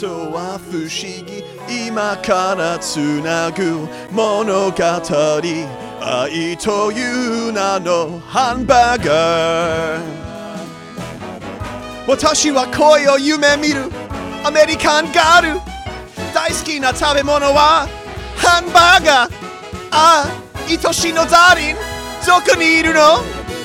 とは不思議今からつなぐ物語愛という名のハンバーガー私は恋を夢見るアメリカンガール大好きな食べ物はハンバーガーああ愛しいのダーリンどこにいるの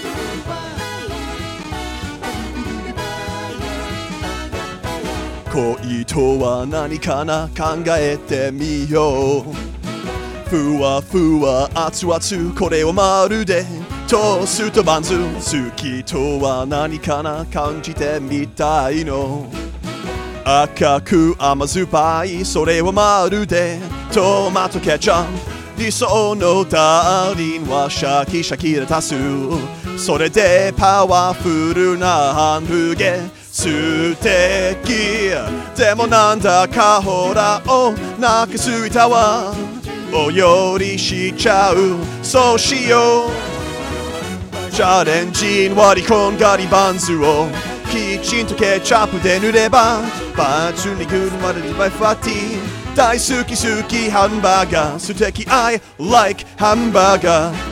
恋とは何かな考えてみようふわふわ熱々これをまるでトーストバンズ好きとは何かな感じてみたいの赤く甘酸っぱいそれをまるでトマトケチャップ理想のダーリンはシャキシャキレタスそれでパワフルなハンブゲ素敵でもなんだかほらお腹すいたわお料理しちゃうそうしようチャレンジ割りこんがりバンズをきちんとケチャップで塗ればパンツにくるまでにバイファティ大好き好きハンバーガー素敵 I like ハンバーガー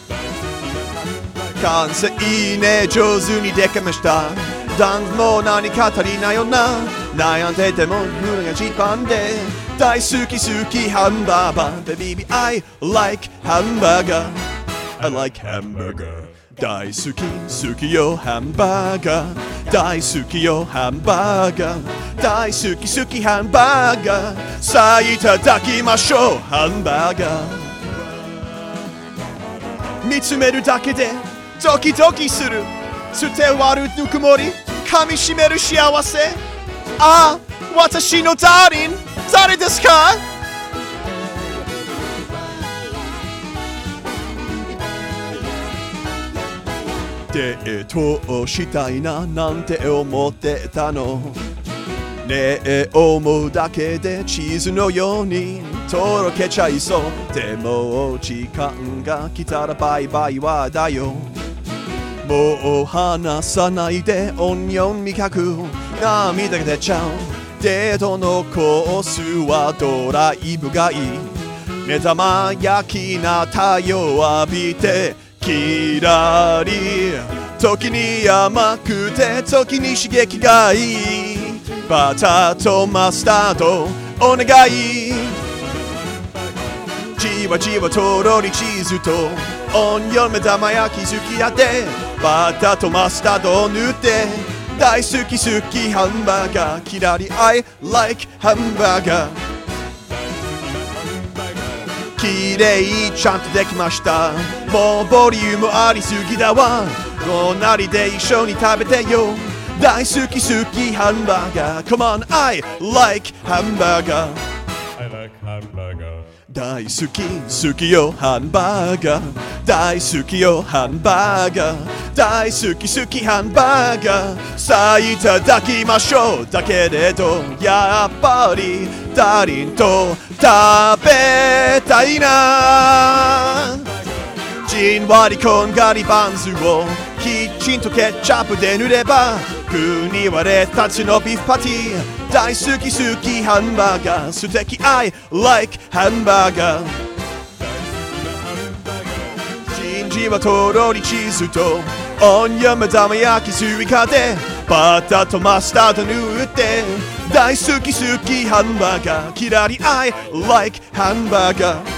完成いいね上手にできましたダンスも何か足りないよな悩んでても胸が時間で大好き好きハンバーガー Baby I like ハンバーガー I like ハンバーガー大好き好きよハンバーガー大好きよハンバーガー大好き好きハンバーガーさあいただきましょうハンバーガー見つめるだけでドキドキする捨て割るぬくもり噛みしめる幸せああ私のダーリン誰ですかデートをしたいななんて思ってたのねえ思うだけでチーズのようにとろけちゃいそうでも時間が来たらバイバイはだよもう話さないでオニオン味覚涙が出ちゃうデートのコースはドライブがいい目玉焼きな太陽浴びてキラリ時に甘くて時に刺激がいいバターとマスタードお願いじわじわとろりチーズとオニオン目玉焼き好きやでバターとマスタードを塗って大好き好きハンバーガーキラリ I like ハンバーガーきれいちゃんとできましたもうボリュームありすぎだわ隣で一緒に食べてよ大好き好きハンバーガー Come on I like ハンバーガー I like ハンバーガー大好き好きよハンバーガー大好きよハンバーガー大好き好きハンバーガーさあいただきましょうだけれどやっぱりダーリンと食べたいなじんわりこんがりバンズをきちんとケチャップで塗れば具に割れたつのビーフパティ大好き好きハンバーガー素敵 I like ハンバーガーじんじわとろりチーズとオニオン目玉焼きスイカでバターとマスタード塗って大好き好きハンバーガーキラリ I like ハンバーガー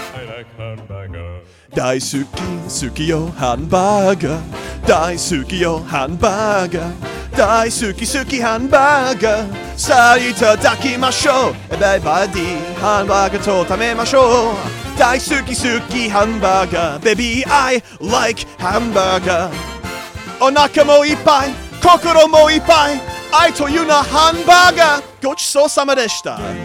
大好き好きよハンバーガー大好きよハンバーガー大好き好きハンバーガーさあいただきましょうバイバイディハンバーガーと食べましょう大好き好きハンバーガー Baby I like ハンバーガーお腹もいっぱい心もいっぱい愛というなハンバーガーごちそうさまでした